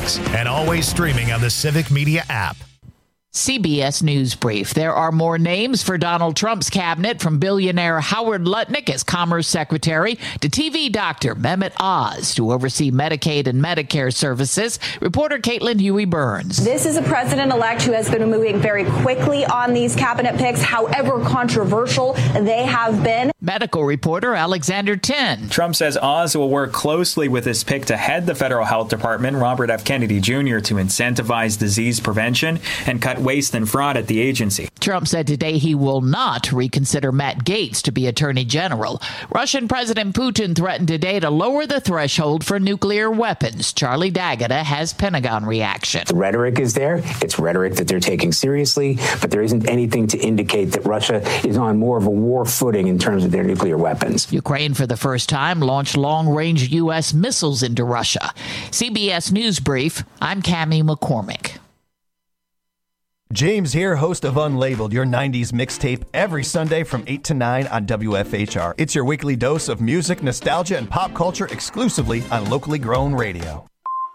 podcasts, and always streaming on the Civic Media app. CBS News Brief. There are more names for Donald Trump's cabinet, from billionaire Howard Lutnick as Commerce Secretary to TV doctor Mehmet Oz to oversee Medicaid and Medicare services. Reporter Caitlin Huey-Burns. This is a president-elect who has been moving very quickly on these cabinet picks, however controversial they have been. Medical reporter Alexander Tin. Trump says Oz will work closely with his pick to head the federal health department, Robert F. Kennedy Jr., to incentivize disease prevention and cut waste and fraud at the agency. Trump said today he will not reconsider Matt Gaetz to be Attorney General. Russian President Putin threatened today to lower the threshold for nuclear weapons. Charlie D'Agata has Pentagon reaction. The rhetoric is there. It's rhetoric that they're taking seriously, but there isn't anything to indicate that Russia is on more of a war footing in terms of their nuclear weapons. Ukraine, for the first time, launched long-range U.S. missiles into Russia. CBS News Brief, I'm Cammie McCormick. James here, host of Unlabeled, your 90s mixtape, every Sunday from 8 to 9 on WFHR. It's your weekly dose of music, nostalgia, and pop culture exclusively on locally grown radio.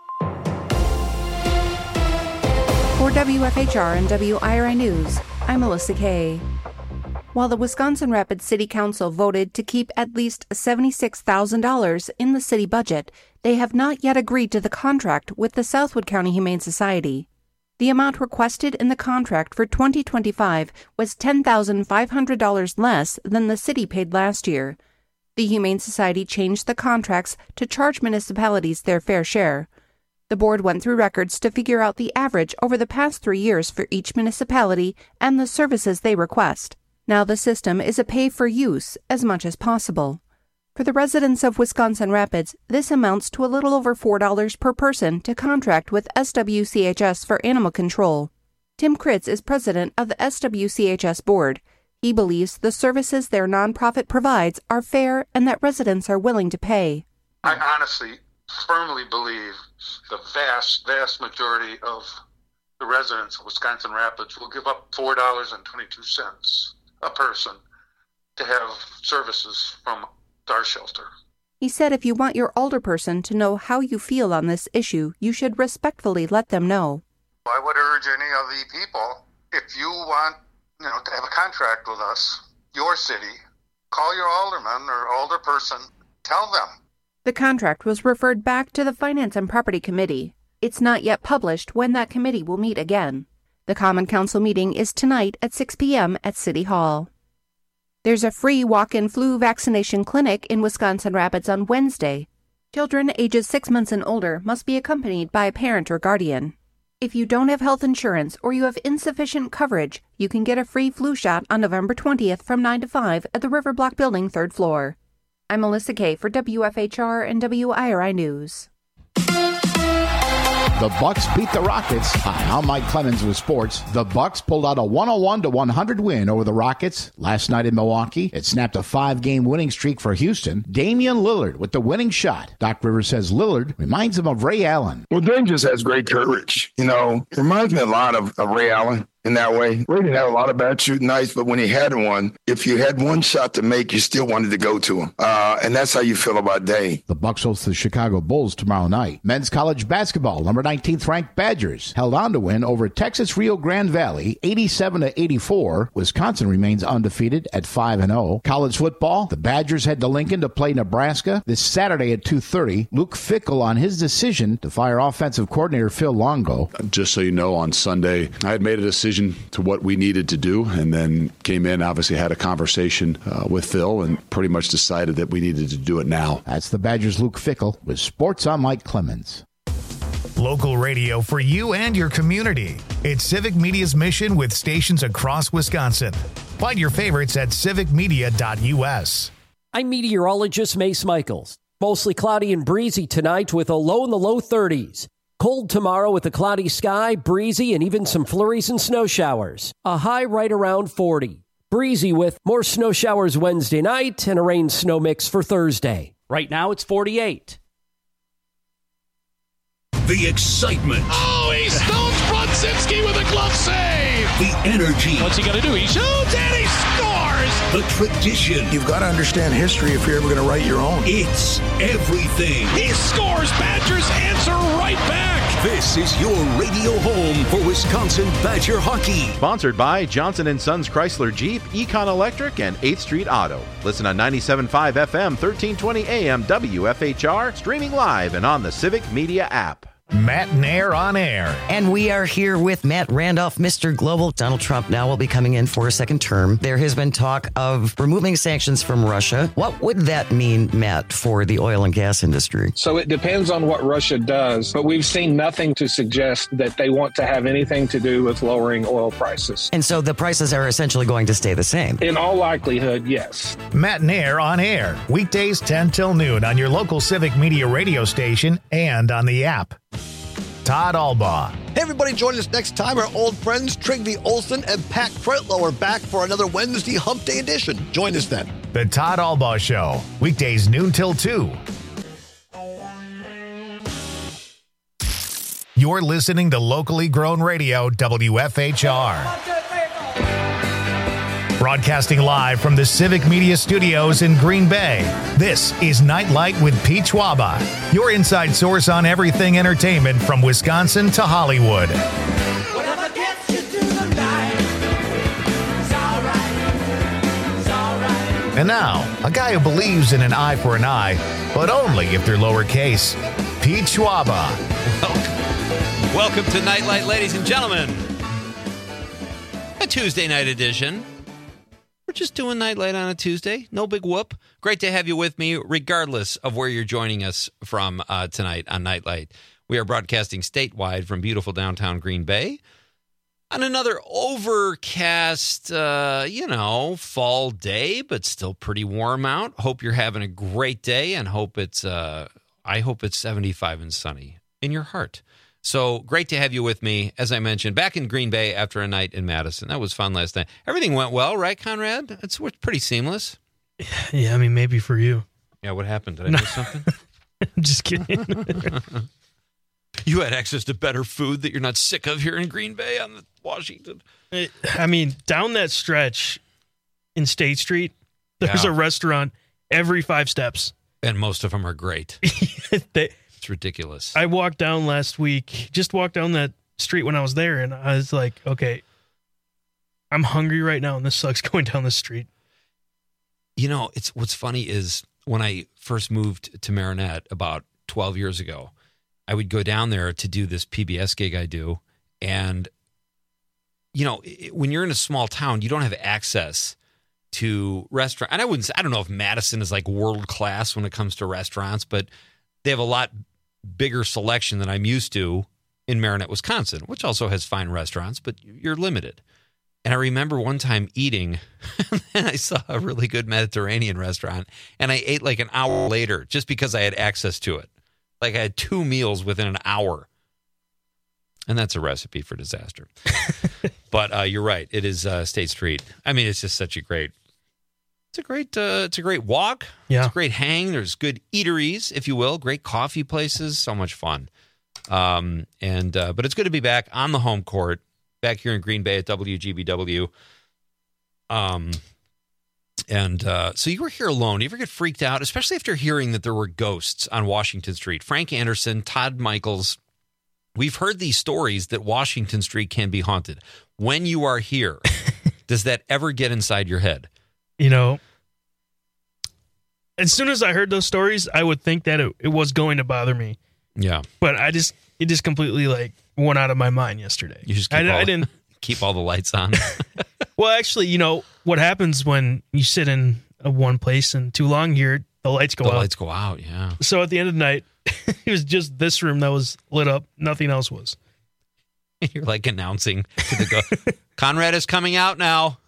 For WFHR and WIRI News, I'm Melissa Kay. While the Wisconsin Rapids City Council voted to keep at least $76,000 in the city budget, they have not yet agreed to the contract with the Southwood County Humane Society. The amount requested in the contract for 2025 was $10,500 less than the city paid last year. The Humane Society changed the contracts to charge municipalities their fair share. The board went through records to figure out the average over the past 3 years for each municipality and the services they request. Now the system is a pay-for-use as much as possible. For the residents of Wisconsin Rapids, this amounts to a little over $4 per person to contract with SWCHS for animal control. Tim Kritz is president of the SWCHS board. He believes the services their nonprofit provides are fair and that residents are willing to pay. I honestly, firmly believe the vast majority of the residents of Wisconsin Rapids will give up $4.22 a person to have services from our shelter. He said if you want your alderperson to know how you feel on this issue, you should respectfully let them know. I would urge any of the people, if you want to have a contract with us, your city, call your alderman or alderperson, tell them. The contract was referred back to the Finance and Property Committee. It's not yet published when that committee will meet again. The Common Council meeting is tonight at 6 p.m. at City Hall. There's a free walk-in flu vaccination clinic in Wisconsin Rapids on Wednesday. Children ages 6 months and older must be accompanied by a parent or guardian. If you don't have health insurance or you have insufficient coverage, you can get a free flu shot on November 20th from 9 to 5 at the River Block Building, 3rd floor. I'm Melissa Kay for WFHR and WIRI News. The Bucks beat the Rockets. Hi, I'm Mike Clemens with sports. The Bucks pulled out a 101-100 win over the Rockets last night in Milwaukee. It snapped a 5-game winning streak for Houston. Damian Lillard with the winning shot. Doc Rivers says Lillard reminds him of Ray Allen. Well, Dame just has great courage. Reminds me a lot of Ray Allen. In that way, Ray didn't have a lot of bad shooting nights, but when he had one, if you had one shot to make, you still wanted to go to him. And that's how you feel about Dame. The Bucks host the Chicago Bulls tomorrow night. Men's college basketball, number 19th ranked Badgers held on to win over Texas Rio Grande Valley, 87-84. Wisconsin remains undefeated at 5-0. College football, the Badgers head to Lincoln to play Nebraska this Saturday at 2:30. Luke Fickell on his decision to fire offensive coordinator Phil Longo. Just so you know, on Sunday, I had made a decision to what we needed to do, and then came in, obviously had a conversation with Phil, and pretty much decided that we needed to do it now. That's the Badgers' Luke Fickell with Sports on Mike Clemens. Local radio for you and your community. It's Civic Media's mission with stations across Wisconsin. Find your favorites at civicmedia.us. I'm meteorologist Mace Michaels. Mostly cloudy and breezy tonight with a low in the low 30s. Cold tomorrow with a cloudy sky, breezy, and even some flurries and snow showers. A high right around 40. Breezy with more snow showers Wednesday night and a rain-snow mix for Thursday. Right now it's 48. The excitement. Oh, he stones Brodzinski with a glove save. The energy. What's he going to do? He shoots and he scores. the tradition. You've got to understand history if you're ever going to write your own. It's everything. He scores. Badgers answer right back. This is your radio home for Wisconsin Badger hockey. Sponsored by Johnson & Sons Chrysler Jeep, Econ Electric, and 8th Street Auto. Listen on 97.5 FM, 1320 AM, WFHR, streaming live and on the Civic Media app. Matt Nair on air. And we are here with Matt Randolph, Mr. Global. Donald Trump now will be coming in for a second term. There has been talk of removing sanctions from Russia. What would that mean, Matt, for the oil and gas industry? So it depends on what Russia does, but we've seen nothing to suggest that they want to have anything to do with lowering oil prices. And so the prices are essentially going to stay the same? In all likelihood, yes. Matt Nair on air. Weekdays 10 till noon on your local Civic Media radio station and on the app. Todd Albaugh. Hey, everybody, join us next time. Our old friends Trygve Olsen and Pat Cretlow are back for another Wednesday Hump Day edition. Join us then. The Todd Albaugh Show. Weekdays noon till 2. You're listening to locally grown radio, WFHR. Broadcasting live from the Civic Media Studios in Green Bay, this is Nightlight with Pete Schwaba, your inside source on everything entertainment from Wisconsin to Hollywood. Whatever gets you through the night, it's all right. And now, a guy who believes in an eye for an eye, but only if they're lowercase, Pete Schwaba. Welcome to Nightlight, ladies and gentlemen. A Tuesday night edition. We're just doing Nightlight on a Tuesday. No big whoop. Great to have you with me, regardless of where you're joining us from tonight on Nightlight. We are broadcasting statewide from beautiful downtown Green Bay on another overcast, fall day, but still pretty warm out. Hope you're having a great day, and I hope it's 75 and sunny in your heart. So great to have you with me, as I mentioned, back in Green Bay after a night in Madison. That was fun last night. Everything went well, right, Conrad? It's pretty seamless. Yeah, I mean, maybe for you. Yeah, what happened? Did I miss something? I'm just kidding. You had access to better food that you're not sick of here in Green Bay on Washington. I mean, down that stretch in State Street, there's a restaurant every 5 steps. And most of them are great. It's ridiculous. I walked down last week, just walked down that street when I was there, and I was like, okay, I'm hungry right now, and this sucks going down the street. You know, what's funny is when I first moved to Marinette about 12 years ago, I would go down there to do this PBS gig I do, and, you know, when you're in a small town, you don't have access to restaurant. And I don't know if Madison is like world class when it comes to restaurants, but they have a lot bigger selection than I'm used to in Marinette, Wisconsin, which also has fine restaurants, but you're limited. And I remember one time eating, and I saw a really good Mediterranean restaurant, and I ate like an hour later just because I had access to it. Like I had 2 meals within an hour. And that's a recipe for disaster. But you're right. It is State Street. I mean, it's just such a great... It's a great walk. Yeah. It's a great hang. There's good eateries, if you will, great coffee places. So much fun. But it's good to be back on the home court, back here in Green Bay at WGBW. So you were here alone. Do you ever get freaked out, especially after hearing that there were ghosts on Washington Street? Frank Anderson, Todd Michaels. We've heard these stories that Washington Street can be haunted. When you are here, does that ever get inside your head? You know, as soon as I heard those stories, I would think that it was going to bother me. Yeah. But it just completely like went out of my mind yesterday. You just I didn't keep all the lights on. Well, actually, you know, what happens when you sit in one place and too long here, the lights go out. The lights go out, yeah. So at the end of the night, it was just this room that was lit up. Nothing else was. You're like announcing to the Conrad is coming out now.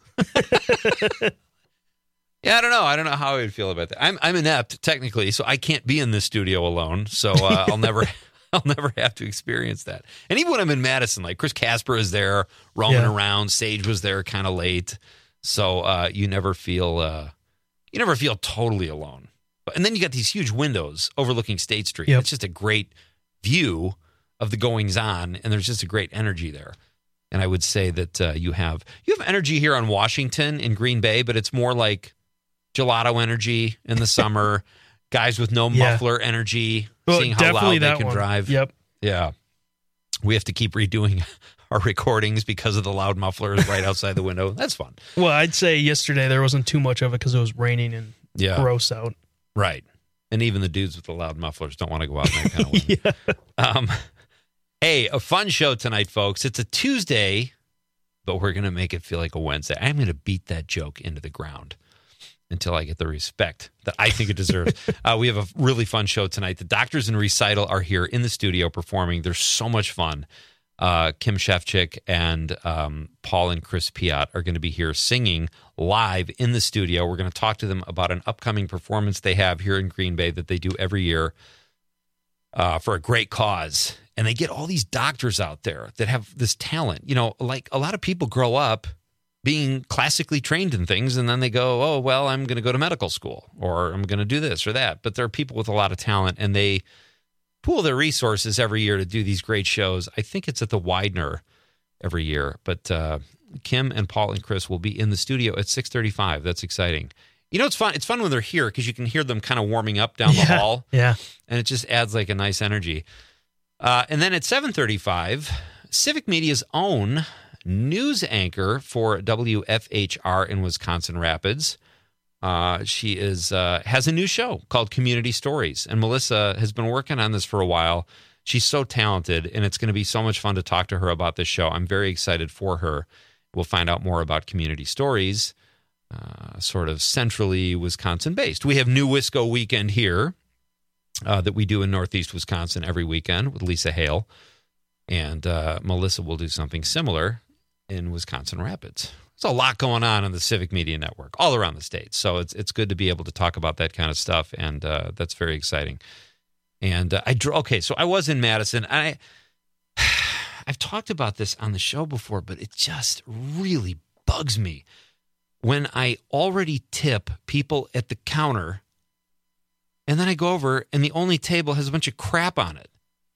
Yeah, I don't know how I would feel about that. I'm inept technically, so I can't be in this studio alone. So I'll never have to experience that. And even when I'm in Madison, like Chris Casper is there roaming around, Sage was there kind of late, so you never feel totally alone. And then you got these huge windows overlooking State Street. Yep. It's just a great view of the goings on, and there's just a great energy there. And I would say that you have energy here on Washington in Green Bay, but it's more like gelato energy in the summer, guys with no muffler energy, seeing how loud they can drive. Yep. Yeah. We have to keep redoing our recordings because of the loud mufflers right outside the window. That's fun. Well, I'd say yesterday there wasn't too much of it because it was raining and gross out. Right. And even the dudes with the loud mufflers don't want to go out in that kind of wind. Hey, a fun show tonight, folks. It's a Tuesday, but we're going to make it feel like a Wednesday. I'm going to beat that joke into the ground until I get the respect that I think it deserves. We have a really fun show tonight. The Doctors in Recital are here in the studio performing. They're so much fun. Kim Shefchik and Paul and Chris Piat are going to be here singing live in the studio. We're going to talk to them about an upcoming performance they have here in Green Bay that they do every year for a great cause. And they get all these doctors out there that have this talent. You know, like a lot of people grow up being classically trained in things, and then they go, oh, well, I'm going to go to medical school, or I'm going to do this or that. But there are people with a lot of talent, and they pool their resources every year to do these great shows. I think it's at the Widener every year. But Kim and Paul and Chris will be in the studio at 6:35. That's exciting. You know, it's fun. It's fun when they're here because you can hear them kind of warming up down the hall. Yeah. And it just adds like a nice energy. And then at 7:35, Civic Media's own news anchor for WFHR in Wisconsin Rapids. She has a new show called Community Stories, and Melissa has been working on this for a while. She's so talented, and it's going to be so much fun to talk to her about this show. I'm very excited for her. We'll find out more about Community Stories, sort of centrally Wisconsin-based. We have New Wisco Weekend here that we do in Northeast Wisconsin every weekend with Lisa Hale, and Melissa will do something similar in Wisconsin Rapids. There's a lot going on the Civic Media Network all around the state. So it's good to be able to talk about that kind of stuff, and that's very exciting. And so I was in Madison. I've talked about this on the show before, but it just really bugs me when I already tip people at the counter, and then I go over and the only table has a bunch of crap on it.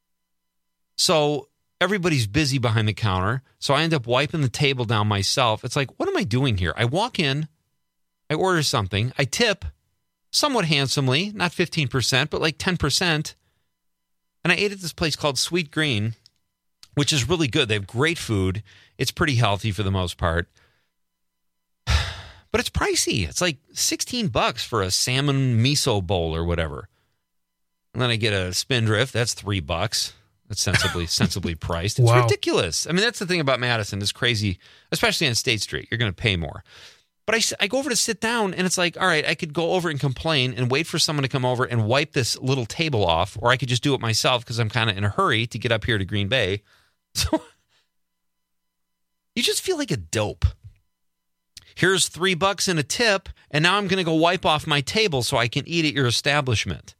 So everybody's busy behind the counter, so I end up wiping the table down myself. It's like, what am I doing here? I walk in, I order something, I tip somewhat handsomely, not 15%, but like 10%. And I ate at this place called Sweet Green, which is really good. They have great food. It's pretty healthy for the most part. But it's pricey. It's like $16 for a salmon miso bowl or whatever. And then I get a Spindrift. That's $3. That's sensibly priced. It's ridiculous. I mean, that's the thing about Madison. It's crazy, especially on State Street. You're going to pay more. But I go over to sit down, and it's like, all right, I could go over and complain and wait for someone to come over and wipe this little table off, or I could just do it myself because I'm kind of in a hurry to get up here to Green Bay. So you just feel like a dope. Here's $3 in a tip, and now I'm going to go wipe off my table so I can eat at your establishment.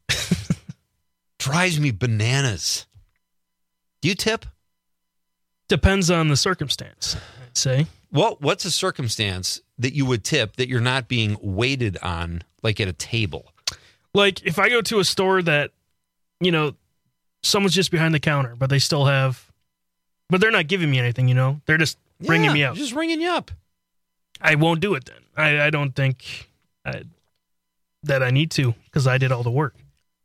Drives me bananas. Do you tip? Depends on the circumstance, I'd say. What's a circumstance that you would tip that you're not being waited on, like at a table? Like if I go to a store that, you know, someone's just behind the counter, but they still have, but they're not giving me anything, you know? They're just ringing me up. Just ringing you up. I won't do it then. I don't think that I need to because I did all the work.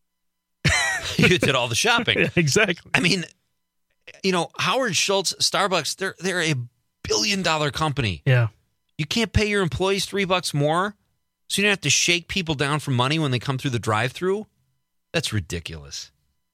You did all the shopping. Exactly. I mean, you know, Howard Schultz, Starbucks, they're a billion-dollar company. Yeah. You can't pay your employees $3 more, so you don't have to shake people down for money when they come through the drive-thru? That's ridiculous.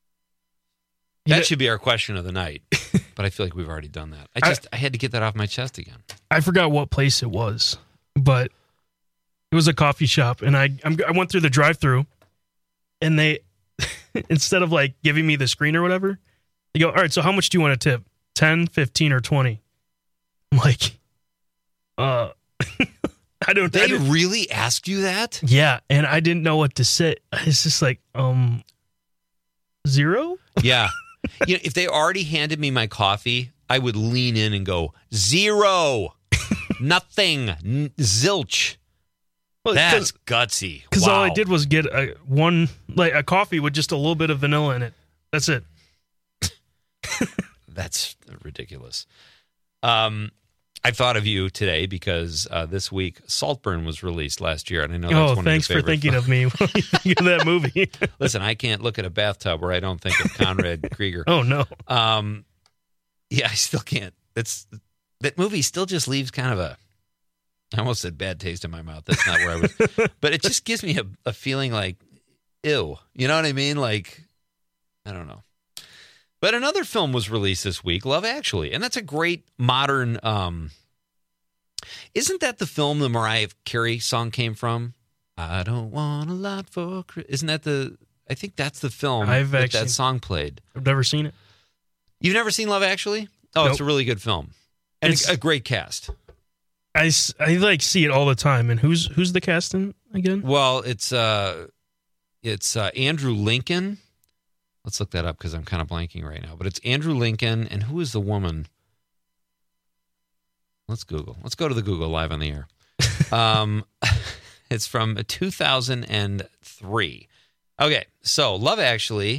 That should be our question of the night, but I feel like we've already done that. I had to get that off my chest again. I forgot what place it was, but it was a coffee shop, and I went through the drive-thru, and they, instead of like giving me the screen or whatever, they go, all right, so how much do you want to tip? 10, 15, or 20? I'm like, I don't. They really asked you that? Yeah, and I didn't know what to say. It's just like, 0? Yeah. You know, if they already handed me my coffee, I would lean in and go, 0. Nothing. Zilch. Well, that's gutsy. Because all I did was get a coffee with just a little bit of vanilla in it. That's it. That's ridiculous. I thought of you today because this week Saltburn was released last year, and I know that's one thanks of your for thinking of me when you think of that movie. Listen, I can't look at a bathtub where I don't think of Conrad Krieger. Oh no. Yeah, I still can't. That movie still just leaves kind of a, I almost said bad taste in my mouth. That's not where I was. But it just gives me a feeling like, ew. You know what I mean? Like, I don't know. But another film was released this week, Love Actually. And that's a great modern, isn't that the film the Mariah Carey song came from? I don't want a lot for Christmas. Isn't that I think that's the film that song played. I've never seen it. You've never seen Love Actually? Oh, nope. It's a really good film. And it's a great cast. I like see it all the time. And who's the casting again? Well, it's Andrew Lincoln. Let's look that up because I'm kind of blanking right now. But it's Andrew Lincoln, and who is the woman? Let's Google. Let's go to the Google live on the air. It's from 2003. Okay, so Love Actually.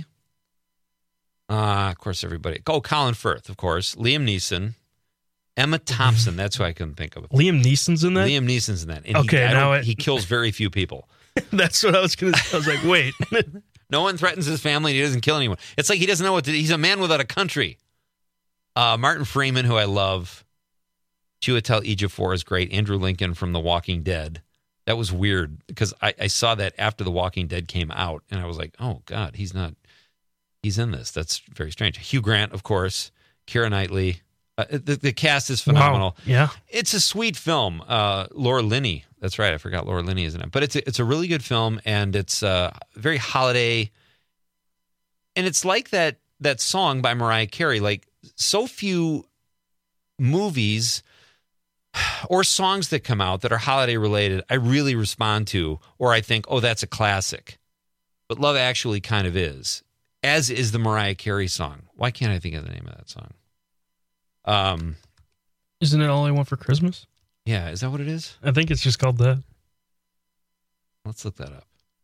Of course, everybody. Oh, Colin Firth, of course. Liam Neeson. Emma Thompson. That's who I couldn't think of. Liam Neeson's in that? Liam Neeson's in that. And okay, he kills very few people. That's what I was going to say. I was like, wait. No one threatens his family, and he doesn't kill anyone. It's like he doesn't know what to do. He's a man without a country. Martin Freeman, who I love. Chiwetel Ejiofor is great. Andrew Lincoln from The Walking Dead. That was weird because I saw that after The Walking Dead came out, and I was like, oh, God, he's in this. That's very strange. Hugh Grant, of course. Keira Knightley. The cast is phenomenal. Wow. Yeah. It's a sweet film. Laura Linney. That's right. I forgot Laura Linney is in it. But it's a really good film, and it's very holiday. And it's like that song by Mariah Carey. Like, so few movies or songs that come out that are holiday related, I really respond to, or I think, oh, that's a classic. But Love Actually kind of is, as is the Mariah Carey song. Why can't I think of the name of that song? Isn't it All I Want for Christmas? Yeah, is that what it is? I think it's just called that. Let's look that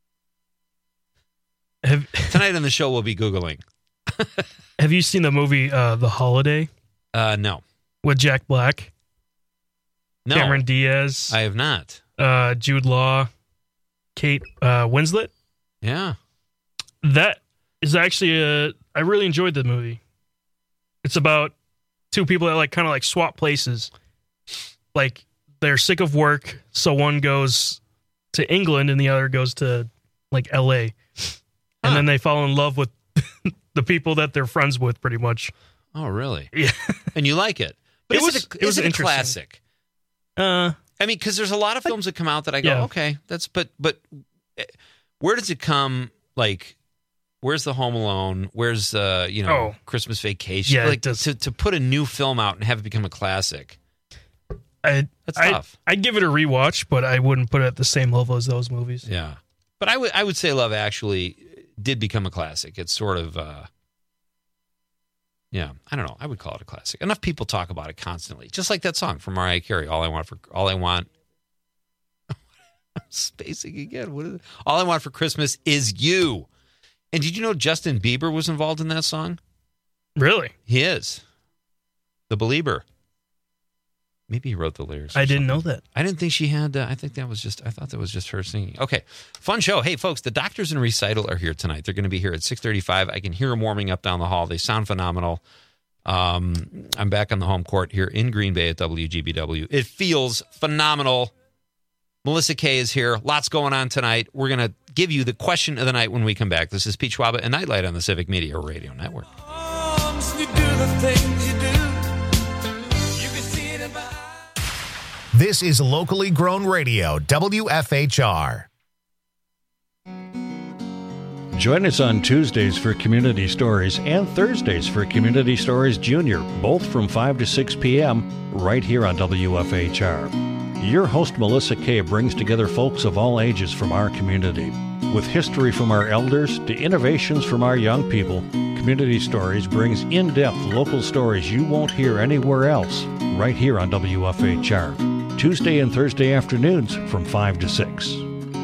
up. Tonight on the show, we'll be Googling. Have you seen the movie The Holiday? No. With Jack Black? No. Cameron Diaz? I have not. Jude Law? Kate Winslet? Yeah. That is actually I really enjoyed the movie. It's about two people that kind of swap places. Like, they're sick of work, so one goes to England and the other goes to LA. And then they fall in love with the people that they're friends with, pretty much. Oh, really? Yeah. And you like it? But it was a classic. I mean, because there's a lot of films that come out that I go, okay, that's but where does it come? Like, where's the Home Alone? Where's Christmas Vacation? Yeah, to put a new film out and have it become a classic. That's tough. I'd give it a rewatch, but I wouldn't put it at the same level as those movies. Yeah, but I would say Love Actually did become a classic. It's sort of I don't know. I would call it a classic. Enough people talk about it constantly, just like that song from Mariah Carey. All I want. I'm spacing again. What is it? All I Want for Christmas is You. And did you know Justin Bieber was involved in that song? Really? He is. The Belieber. Maybe he wrote the lyrics. I didn't know that. I didn't think she had. I thought that was just her singing. Okay, fun show. Hey, folks, the Doctors in Recital are here tonight. They're going to be here at 6:35. I can hear them warming up down the hall. They sound phenomenal. I'm back on the home court here in Green Bay at WGBW. It feels phenomenal. Melissa Kay is here. Lots going on tonight. We're going to give you the question of the night when we come back. This is Pete Schwaba and Nightlight on the Civic Media Radio Network. This is locally grown radio, WFHR. Join us on Tuesdays for Community Stories and Thursdays for Community Stories Junior, both from 5 to 6 p.m. right here on WFHR. Your host, Melissa Kay, brings together folks of all ages from our community. With history from our elders to innovations from our young people, Community Stories brings in-depth local stories you won't hear anywhere else, right here on WFHR. Tuesday and Thursday afternoons from 5 to 6.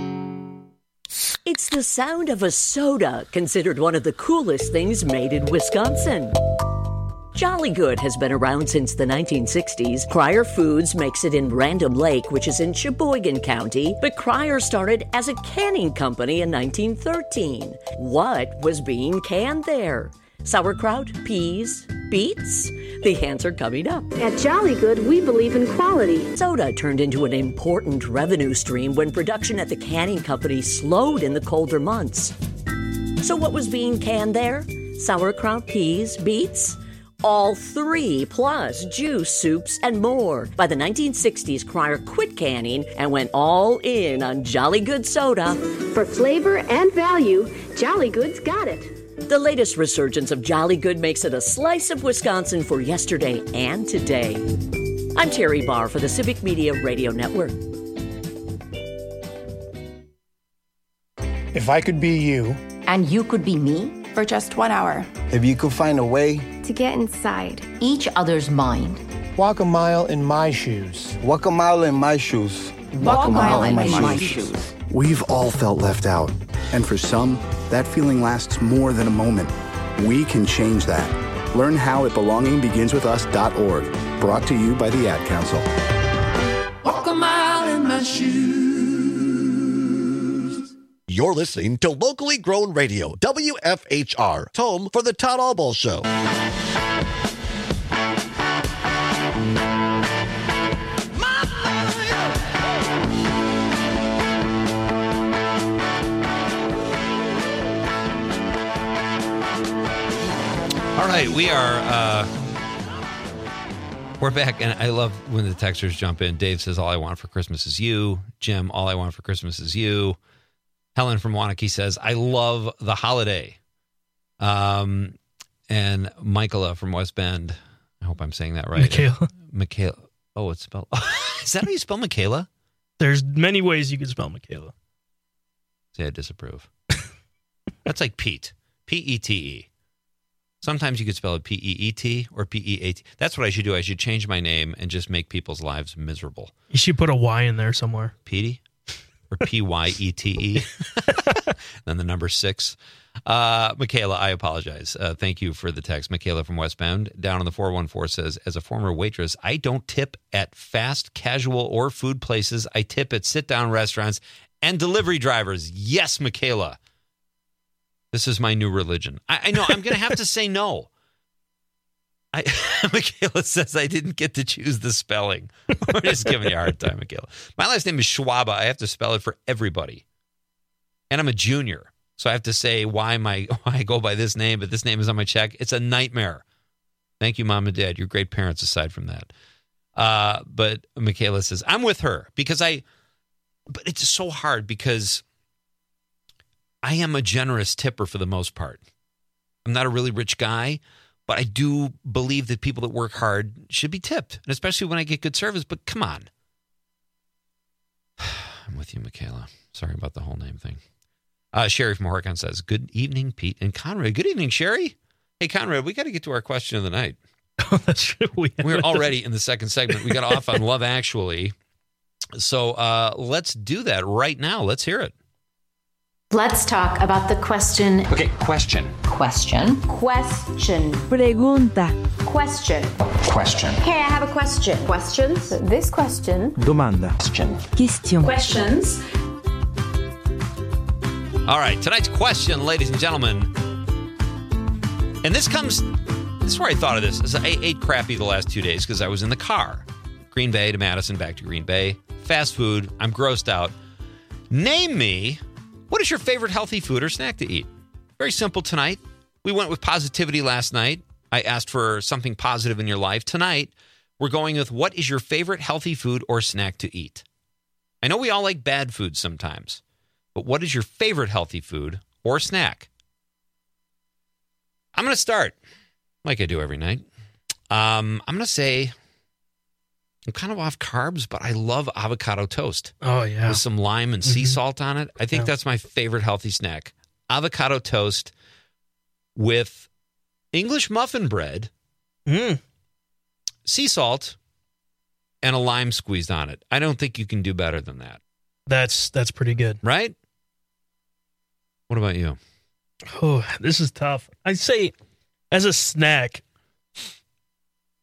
It's the sound of a soda, considered one of the coolest things made in Wisconsin. Jolly Good has been around since the 1960s. Cryer Foods makes it in Random Lake, which is in Sheboygan County, but Cryer started as a canning company in 1913. What was being canned there? Sauerkraut, peas, beets? The answer coming up. At Jolly Good, we believe in quality. Soda turned into an important revenue stream when production at the canning company slowed in the colder months. So what was being canned there? Sauerkraut, peas, beets? All three, plus juice, soups, and more. By the 1960s, Cryer quit canning and went all in on Jolly Good soda. For flavor and value, Jolly Good's got it. The latest resurgence of Jolly Good makes it a slice of Wisconsin for yesterday and today. I'm Terry Barr for the Civic Media Radio Network. If I could be you. And you could be me. For just 1 hour. If you could find a way to get inside each other's mind. Walk a mile in my shoes. Walk a mile in my shoes. Walk a mile in my shoes. We've all felt left out. And for some, that feeling lasts more than a moment. We can change that. Learn how at belongingbeginswithus.org. Brought to you by the Ad Council. Walk a mile in my shoes. You're listening to locally grown radio, WFHR, home for the Todd Albaugh Show. All right, we're back, and I love when the texters jump in. Dave says, all I want for Christmas is you. Jim, all I want for Christmas is you. Helen from Wanakee says, I love the holiday. And Michaela from West Bend, I hope I'm saying that right. Michaela. Oh, it's spelled. Is that how you spell Michaela? There's many ways you can spell Michaela. See, I disapprove. That's like Pete. P-E-T-E. Sometimes you could spell it P-E-E-T or P-E-A-T. That's what I should do. I should change my name and just make people's lives miserable. You should put a Y in there somewhere. Petey? Or P-Y-E-T-E. Then the number 6. Michaela, I apologize. Thank you for the text. Michaela from West Bend down on the 414 says, as a former waitress, I don't tip at fast, casual, or food places. I tip at sit-down restaurants and delivery drivers. Yes, Michaela. This is my new religion. I know. I'm going to have to say no. Michaela says I didn't get to choose the spelling. We're just giving you a hard time, Michaela. My last name is Schwaba. I have to spell it for everybody. And I'm a junior. So I have to say why I go by this name, but this name is on my check. It's a nightmare. Thank you, Mom and Dad. You're great parents aside from that. But Michaela says, I'm with her but it's so hard because I am a generous tipper for the most part. I'm not a really rich guy, but I do believe that people that work hard should be tipped, and especially when I get good service. But come on. I'm with you, Michaela. Sorry about the whole name thing. Sherry from Horicon says, good evening, Pete and Conrad. Good evening, Sherry. Hey, Conrad, we got to get to our question of the night. Oh, that's true. We're already in the second segment. We got off on Love Actually. So let's do that right now. Let's hear it. Let's talk about the question. Okay, question. Question. Pregunta. Question. Hey, I have a question. Questions? This question. Domanda. Question. Questions. All right, tonight's question, ladies and gentlemen. And this is where I thought of this. I ate crappy the last 2 days because I was in the car. Green Bay to Madison, back to Green Bay. Fast food. I'm grossed out. Name me, what is your favorite healthy food or snack to eat? Very simple tonight. We went with positivity last night. I asked for something positive in your life. Tonight, we're going with what is your favorite healthy food or snack to eat? I know we all like bad food sometimes, but what is your favorite healthy food or snack? I'm going to start like I do every night. I'm going to say I'm kind of off carbs, but I love avocado toast. Oh, yeah. With some lime and sea salt on it. I think that's my favorite healthy snack. Avocado toast with English muffin bread, sea salt, and a lime squeezed on it. I don't think you can do better than that. That's pretty good. Right? What about you? Oh, this is tough. I'd say as a snack,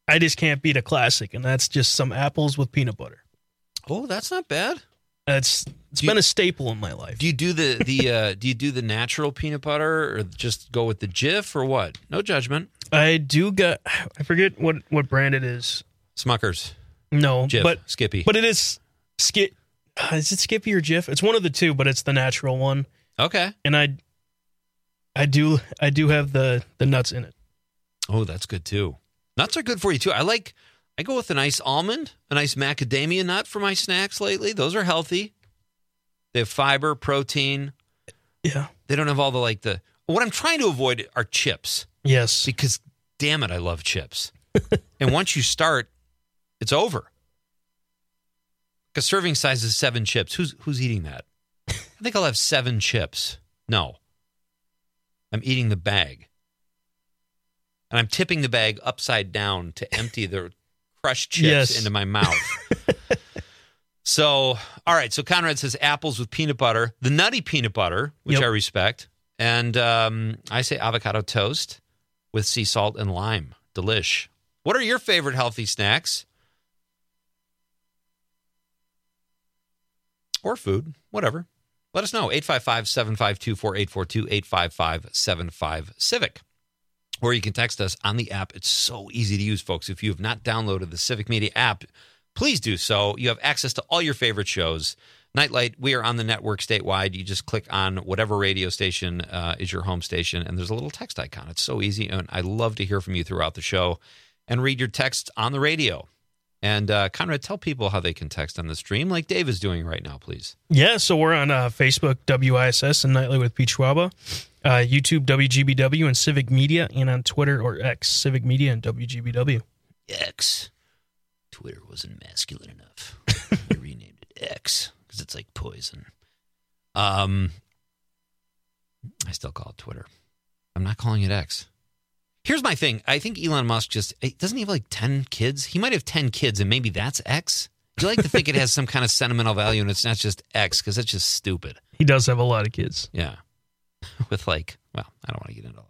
I just can't beat a classic, and that's just some apples with peanut butter. Oh, that's not bad. It's been a staple in my life. Do you do the natural peanut butter, or just go with the Jif, or what? No judgment. I forget what brand it is. Smucker's. No, Jif, but Skippy. But it is is it Skippy or Jif? It's one of the two, but it's the natural one. Okay. And I do have the nuts in it. Oh, that's good too. Nuts are good for you too. I go with a nice almond, a nice macadamia nut for my snacks lately. Those are healthy. They have fiber, protein. Yeah. They don't have all the what I'm trying to avoid are chips. Yes. Because damn it, I love chips. And once you start, it's over. A serving size is 7 chips. Who's eating that? I think I'll have 7 chips. No. I'm eating the bag. And I'm tipping the bag upside down to empty the crushed chips into my mouth. So, all right. So Conrad says apples with peanut butter. The nutty peanut butter, which I respect. And I say avocado toast with sea salt and lime. Delish. What are your favorite healthy snacks? Or food, whatever. Let us know. 855-752-4842, 855-75-CIVIC. Or you can text us on the app. It's so easy to use, folks. If you have not downloaded the Civic Media app, please do so. You have access to all your favorite shows. Nightlight, we are on the network statewide. You just click on whatever radio station is your home station, and there's a little text icon. It's so easy, and I love to hear from you throughout the show and read your texts on the radio. And Conrad, tell people how they can text on the stream like Dave is doing right now, please. Yeah, so we're on Facebook, WISS, and Nightly with Pete Schwaba, YouTube, WGBW, and Civic Media, and on Twitter or X, Civic Media and WGBW. X. Twitter wasn't masculine enough. They renamed it X because it's like poison. I still call it Twitter. I'm not calling it X. Here's my thing. I think Elon Musk doesn't he have like 10 kids? He might have 10 kids, and maybe that's X. Do you like to think it has some kind of sentimental value, and it's not just X, because that's just stupid. He does have a lot of kids. Yeah. With I don't want to get into all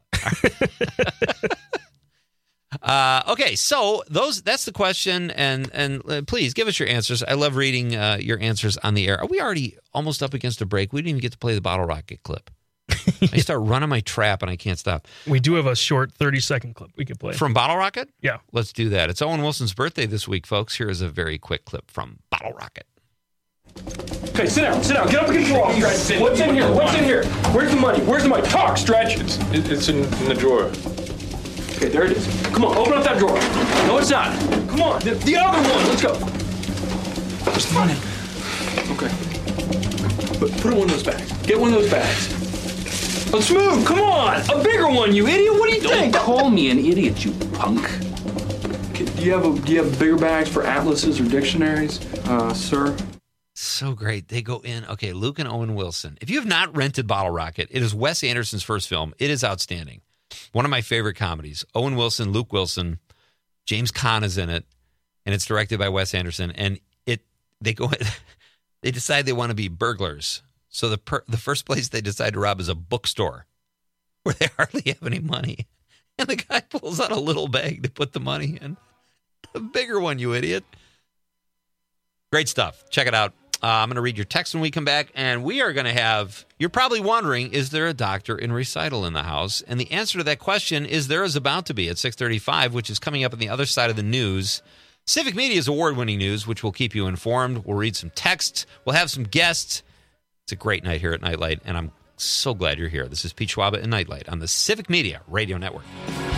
that. Okay, so that's the question, and please give us your answers. I love reading your answers on the air. Are we already almost up against a break? We didn't even get to play the Bottle Rocket clip. I start running my trap, and I can't stop. We do have a short 30-second clip we could play. From Bottle Rocket? Yeah. Let's do that. It's Owen Wilson's birthday this week, folks. Here is a very quick clip from Bottle Rocket. Okay, sit down. Get up against the wall, Stretch. What's in here? Where's the money? Talk, Stretch. It's in the drawer. Okay, there it is. Come on, open up that drawer. No, it's not. Come on, the other one. Let's go. Where's the money? Okay. Put it in one of those bags. Get one of those bags. Let's move. Come on. A bigger one, you idiot. What do you think? Don't call me an idiot, you punk. Okay, do you have bigger bags for atlases or dictionaries, sir? So great. They go in. Okay, Luke and Owen Wilson. If you have not rented Bottle Rocket, it is Wes Anderson's first film. It is outstanding. One of my favorite comedies. Owen Wilson, Luke Wilson, James Caan is in it, and it's directed by Wes Anderson. And they decide they want to be burglars. So the first place they decide to rob is a bookstore where they hardly have any money. And the guy pulls out a little bag to put the money in. A bigger one, you idiot. Great stuff. Check it out. I'm going to read your text when we come back, and we are going to have, you're probably wondering, is there a doctor in recital in the house? And the answer to that question is there is about to be at 6:35, which is coming up on the other side of the news. Civic Media's award-winning news, which will keep you informed. We'll read some texts. We'll have some guests. It's a great night here at Nightlight, and I'm so glad you're here. This is Pete Schwaba and Nightlight on the Civic Media Radio Network.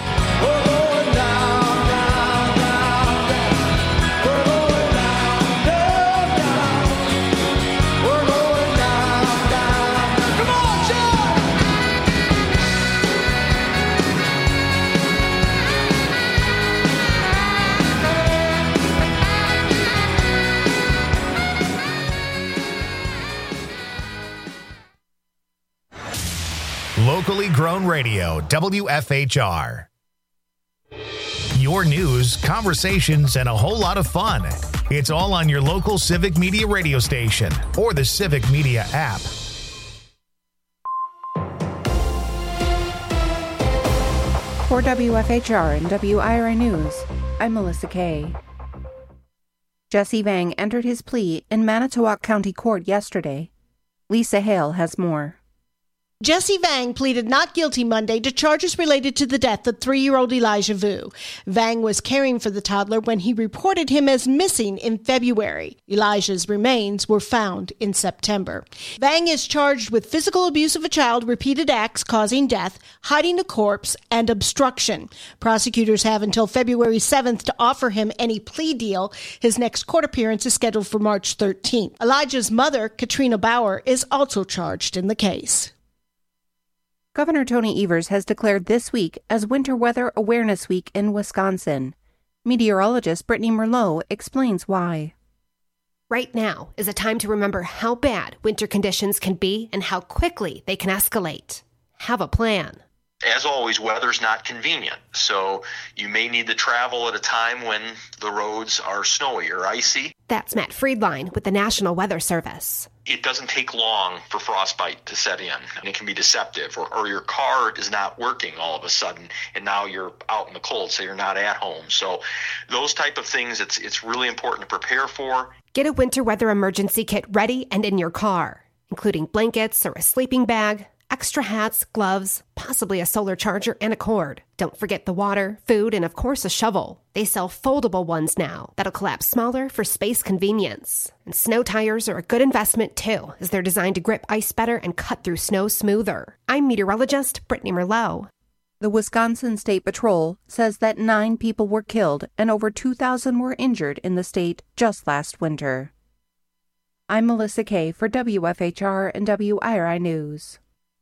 Locally grown radio, WFHR. Your news, conversations, and a whole lot of fun. It's all on your local Civic Media radio station or the Civic Media app. For WFHR and WIRI News, I'm Melissa Kay. Jesse Vang entered his plea in Manitowoc County Court yesterday. Lisa Hale has more. Jesse Vang pleaded not guilty Monday to charges related to the death of 3-year-old Elijah Vu. Vang was caring for the toddler when he reported him as missing in February. Elijah's remains were found in September. Vang is charged with physical abuse of a child, repeated acts causing death, hiding a corpse, and obstruction. Prosecutors have until February 7th to offer him any plea deal. His next court appearance is scheduled for March 13th. Elijah's mother, Katrina Bauer, is also charged in the case. Governor Tony Evers has declared this week as Winter Weather Awareness Week in Wisconsin. Meteorologist Brittany Merlot explains why. Right now is a time to remember how bad winter conditions can be and how quickly they can escalate. Have a plan. As always, weather's not convenient, so you may need to travel at a time when the roads are snowy or icy. That's Matt Friedline with the National Weather Service. It doesn't take long for frostbite to set in, and it can be deceptive, or your car is not working all of a sudden, and now you're out in the cold, so you're not at home. So those type of things, it's really important to prepare for. Get a winter weather emergency kit ready and in your car, including blankets or a sleeping bag, extra hats, gloves, possibly a solar charger, and a cord. Don't forget the water, food, and of course a shovel. They sell foldable ones now that'll collapse smaller for space convenience. And snow tires are a good investment too, as they're designed to grip ice better and cut through snow smoother. I'm meteorologist Brittany Merlot. The Wisconsin State Patrol says that 9 people were killed and over 2,000 were injured in the state just last winter. I'm Melissa Kay for WFHR and WIRI News.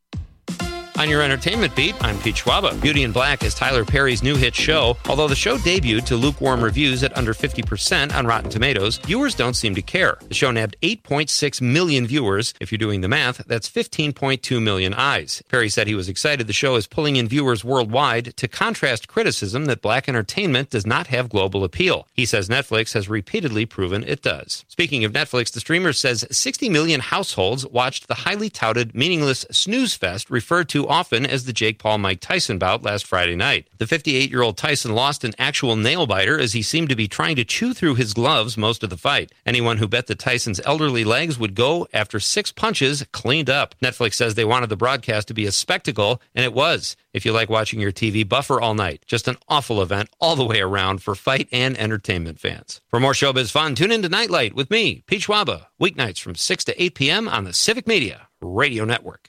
On your entertainment beat, I'm Pete Schwaba. Beauty in Black is Tyler Perry's new hit show. Although the show debuted to lukewarm reviews at under 50% on Rotten Tomatoes, viewers don't seem to care. The show nabbed 8.6 million viewers. If you're doing the math, that's 15.2 million eyes. Perry said he was excited the show is pulling in viewers worldwide to contrast criticism that black entertainment does not have global appeal. He says Netflix has repeatedly proven it does. Speaking of Netflix, the streamer says 60 million households watched the highly touted, meaningless snooze fest referred to often as the Jake Paul-Mike Tyson bout last Friday night. The 58-year-old Tyson lost an actual nail-biter as he seemed to be trying to chew through his gloves most of the fight. Anyone who bet that Tyson's elderly legs would go after 6 punches cleaned up. Netflix says they wanted the broadcast to be a spectacle, and it was. If you like watching your TV buffer all night, just an awful event all the way around for fight and entertainment fans. For more showbiz fun, tune in to Nightlight with me, Pete Schwaba, weeknights from 6 to 8 p.m. on the Civic Media Radio Network.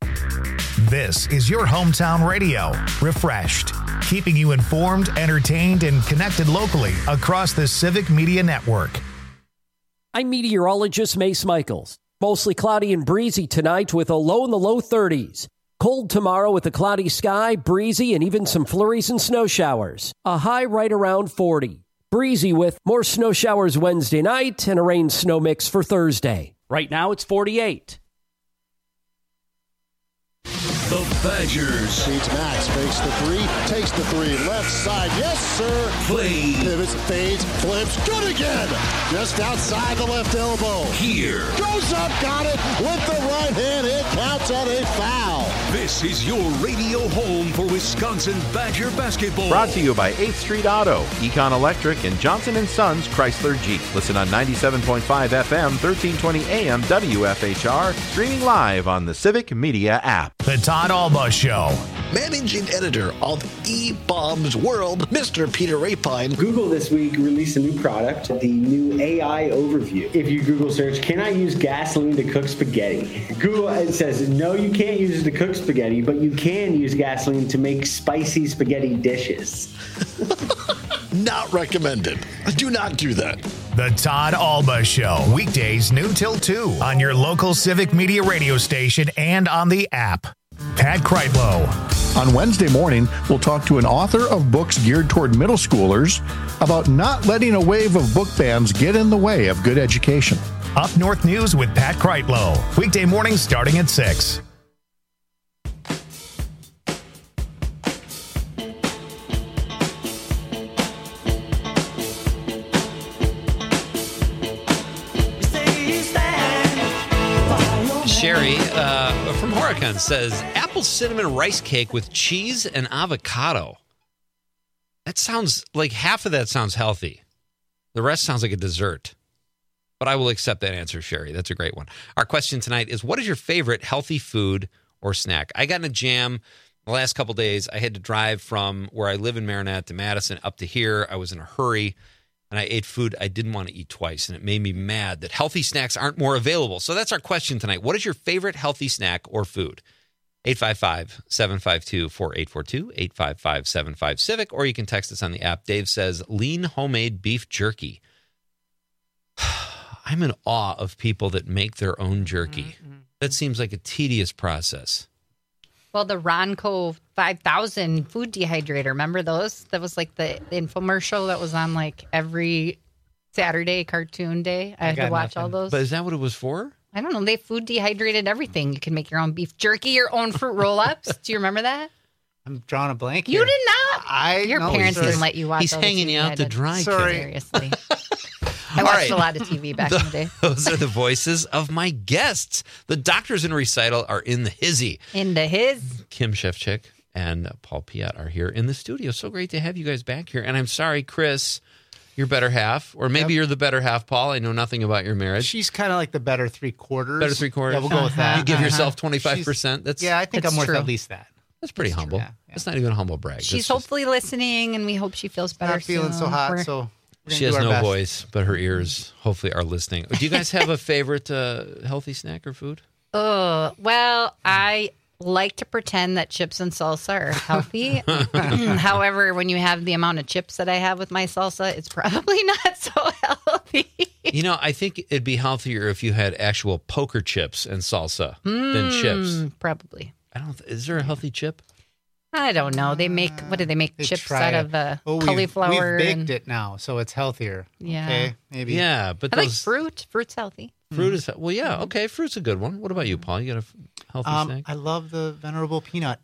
This is your hometown radio, refreshed, keeping you informed, entertained, and connected locally across the Civic Media Network. I'm meteorologist Mace Michaels. Mostly cloudy and breezy tonight with a low in the low 30s. Cold tomorrow with a cloudy sky, breezy, and even some flurries and snow showers. A high right around 40. Breezy with more snow showers Wednesday night and a rain-snow mix for Thursday. Right now it's 48. The Badgers. Feeds Max, fakes the 3, takes the 3, left side, yes sir. Play. Pivots, fades, flips, good again. Just outside the left elbow. Here. Goes up, got it, with the right hand, it counts on a foul. This is your radio home for Wisconsin Badger basketball. Brought to you by 8th Street Auto, Econ Electric, and Johnson & Sons Chrysler Jeep. Listen on 97.5 FM, 1320 AM, WFHR, streaming live on the Civic Media app. The Todd Alba Show. Managing editor of eBaum's World, Mr. Peter Rapine. Google this week released a new product, the new AI Overview. If you Google search, can I use gasoline to cook spaghetti? Google it says, no, you can't use it to cook spaghetti, but you can use gasoline to make spicy spaghetti dishes. Not recommended. Do not do that. The Todd Alba Show. Weekdays noon till 2 on your local Civic Media radio station and on the app. Pat Kreitlow. On Wednesday morning, we'll talk to an author of books geared toward middle schoolers about not letting a wave of book bans get in the way of good education. Up North News with Pat Kreitlow. Weekday mornings starting at 6. Sherry from Horicon says apple cinnamon rice cake with cheese and avocado. That sounds like half of that sounds healthy. The rest sounds like a dessert. But I will accept that answer, Sherry. That's a great one. Our question tonight is, what is your favorite healthy food or snack? I got in a jam the last couple days. I had to drive from where I live in Marinette to Madison up to here. I was in a hurry, and I ate food I didn't want to eat twice, and it made me mad that healthy snacks aren't more available. So that's our question tonight. What is your favorite healthy snack or food? 855-752-4842, 855-75-CIVIC, or you can text us on the app. Dave says, lean homemade beef jerky. I'm in awe of people that make their own jerky. That seems like a tedious process. Well, the Ronco 5000 food dehydrator, remember those? That was like the infomercial that was on like every Saturday cartoon day. I had to watch all those. But is that what it was for? I don't know. They food dehydrated everything. You can make your own beef jerky, your own fruit roll-ups. Do you remember that? I'm drawing a blank You here. did not. Your parents didn't let you watch. He's hanging you out to dry. Sorry. Seriously. I watched a lot of TV back in the day. Those are the voices of my guests. The doctors in recital are in the hizzy. In the his. Kim Shefchick and Paul Piat are here in the studio. So great to have you guys back here. And I'm sorry, Chris, your better half, or maybe you're the better half, Paul. I know nothing about your marriage. She's kind of like the better three-quarters. Better three-quarters? Yeah, we'll go with that. You give yourself 25%? Yeah, I think I'm worth at least that. That's pretty humble. That's not even a humble brag. She's hopefully listening, and we hope she feels better. Not feeling so hot, so she has no voice, but her ears hopefully are listening. Do you guys have a favorite healthy snack or food? Well, I like to pretend that chips and salsa are healthy. However, when you have the amount of chips that I have with my salsa, it's probably not so healthy. You know, I think it'd be healthier if you had actual poker chips and salsa than chips. Probably. Is there a healthy chip? I don't know. They make, what do they make? Chips out of cauliflower. We've baked it now, so it's healthier. Yeah. Okay, maybe. Yeah, but I like fruit. Fruit's healthy. Fruit is, well, yeah, okay. Fruit's a good one. What about you, Paul? You got a healthy snack? I love the Venerable peanut.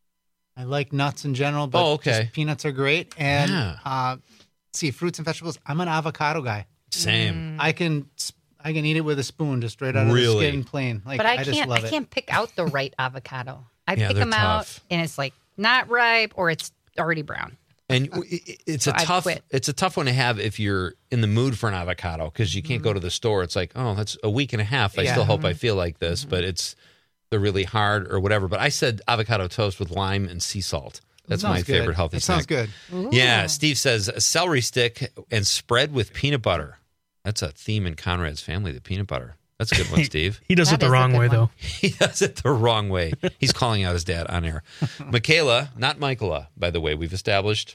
I like nuts in general, but just peanuts are great. And see, fruits and vegetables. I'm an avocado guy. Same. I can eat it with a spoon, just straight out of the skin, plain. Like, but I just love it. I can't pick out the right avocado. I Yeah, pick they're them out, tough. and it's like not ripe or it's already brown. And it's So a I've tough quit. it's a tough one to have if you're in the mood for an avocado because you can't go to the store. It's like, oh, that's a week and a half. I Yeah. still hope I feel like this, but they're really hard or whatever. But I said avocado toast with lime and sea salt. That's my favorite healthy snack. Sounds good. Yeah, Steve says a celery stick and spread with peanut butter. That's a theme in Conrad's family, the peanut butter. That's a good one, Steve. He does it the wrong way, though. He does it the wrong way. He's calling out his dad on air. Michaela, not Michaela, by the way, we've established.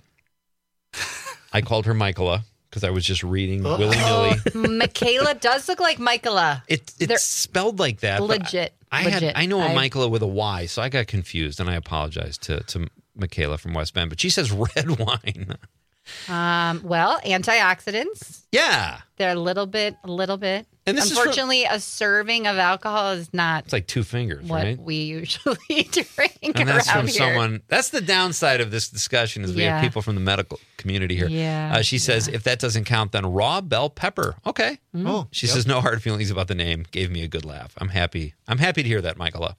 I called her Michaela because I was just reading willy-nilly. Michaela does look like Michaela. It's spelled like that. but Legit. I know a Michaela with a Y, so I got confused, and I apologize to Michaela from West Bend. But she says red wine. Well, antioxidants. Yeah. They're a little bit. And this is unfortunately, a serving of alcohol is not It's like 2 fingers, what right? we usually drink And that's around from here. someone. That's the downside of this discussion is we have Yeah. people from the medical community here. Yeah. She says, if that doesn't count, then raw bell pepper. Okay. Oh, She says, no hard feelings about the name. Gave me a good laugh. I'm happy. I'm happy to hear that, Michaela.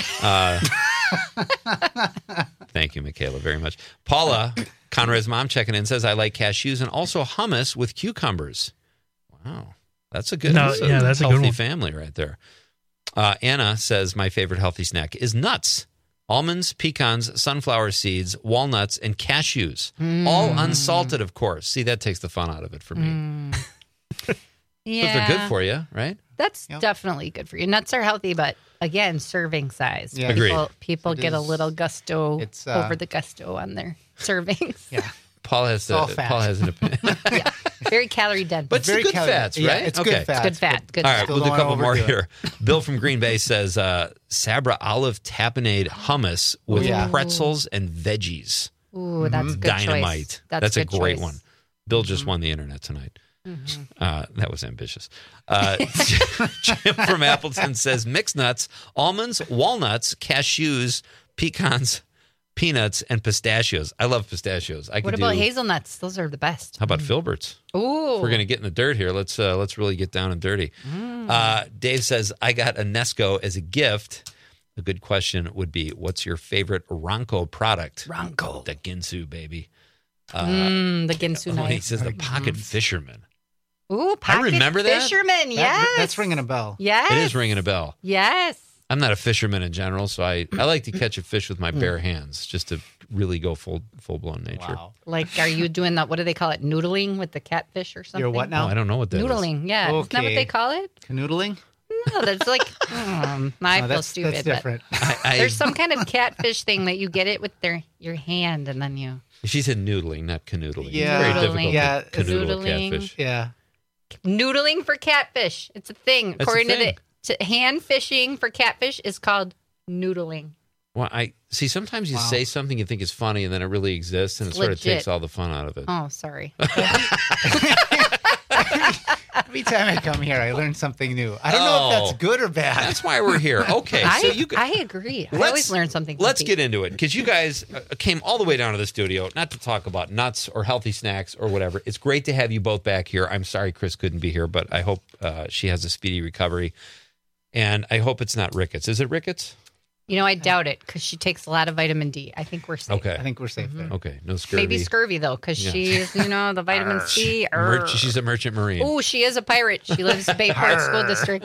Thank you, Michaela, very much. Paula, Conrad's mom, checking in, says, I like cashews and also hummus with cucumbers. Wow. That's a good that's a healthy good one. family right there. Anna says, my favorite healthy snack is nuts. Almonds, pecans, sunflower seeds, walnuts, and cashews. All unsalted, of course. See, that takes the fun out of it for me. Yeah, But they're good for you, right? That's definitely good for you. Nuts are healthy, but again, serving size. Yeah. Agreed. People get a little gusto It's, over the gusto on their servings. Yeah. Paul has all fat. Paul has an opinion. Very calorie dense. But it's Very the good calorie- fats, right? Yeah, it's good fats. Good fat. Good All fat. right, Still we'll do a don't couple more overdo here. Bill from Green Bay says Sabra olive tapenade hummus with pretzels and veggies. Ooh, that's a good Dynamite. choice. That's a good great choice. one. Bill just won the internet tonight. That was ambitious. Jim from Appleton says mixed nuts, almonds, walnuts, cashews, pecans, peanuts, and pistachios. I love pistachios. What about hazelnuts? Those are the best. How about Filberts? Ooh. If we're going to get in the dirt here, let's really get down and dirty. Dave says, I got a Nesco as a gift. A good question would be, what's your favorite Ronco product? Ronco. The Ginsu, baby. The Ginsu knife. He says the pocket fisherman. Ooh, pocket I remember that. fisherman. Yes. That's ringing a bell. Yes. It is ringing a bell. Yes. I'm not a fisherman in general, so I like to catch a fish with my bare hands just to really go full blown nature. Wow. Like, are you doing that? What do they call it? Noodling with the catfish or something? You're what now? Oh, I don't know what that is. Noodling. Yeah. Isn't that what Okay. they call it? Canoodling? No, that's like, I feel stupid. That's but different. There's some kind of catfish thing that you get it with your hand and then you. She said noodling, not canoodling. Yeah. It's very Noodling. difficult Yeah, to canoodle noodling. catfish. Yeah. Noodling for catfish. It's a thing. That's According a thing. to hand fishing for catfish is called noodling. Well, I see. Sometimes you say something you think is funny, and then it really exists, and it sort of Legit. takes all the fun out of it. Oh, sorry. Every time I come here, I learn something new. I don't know if that's good or bad. That's why we're here. Okay, so you. I agree. I always learn something. From Let's people. get into it because you guys came all the way down to the studio, not to talk about nuts or healthy snacks or whatever. It's great to have you both back here. I'm sorry Chris couldn't be here, but I hope she has a speedy recovery, and I hope it's not rickets. Is it rickets? You know, I doubt it because she takes a lot of vitamin D. I think we're safe. Okay, I think we're safe there. Okay, no scurvy. Maybe scurvy though, because she's the vitamin C. She's a merchant marine. Oh, she is a pirate. She lives in Bayport School District.